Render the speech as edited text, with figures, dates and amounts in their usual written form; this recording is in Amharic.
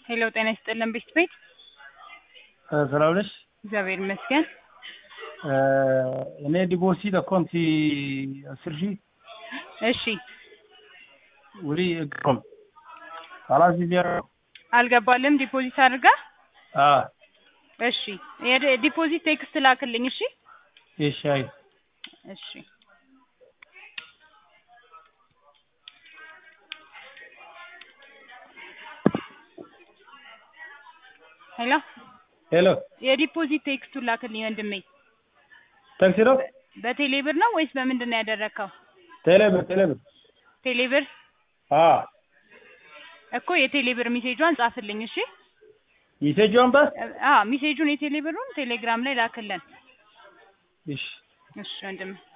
ሄሎ ጤና ይስጥልን ቤት ሰላም ነሽ? እግዚአብሔር ይመስገን። እኔ ዲፖዚት አካውንት 10,000 እሺ ወሪ እኮም خلاص ይያር አልገባልም ዲፖዚት አድርጋ እሺ የዲፖዚት ቴክስት ላክልኝ እሺ እሺ እሺ ሄሎ የዲፖዚት ቴክስቱ ላክልኝ ወንድሜ ታክሲ ነው በቴሌብር ነው ወይስ በምንድን ነው ያደረከው ቴሌብር እኮ የቴሌብር ሜሴጇን ጻፍልኝ እሺ ሜሴጇን ሜሴጁን የቴሌብሩን ቴሌግራም ላይ ላክልን እሺ ወንድሜ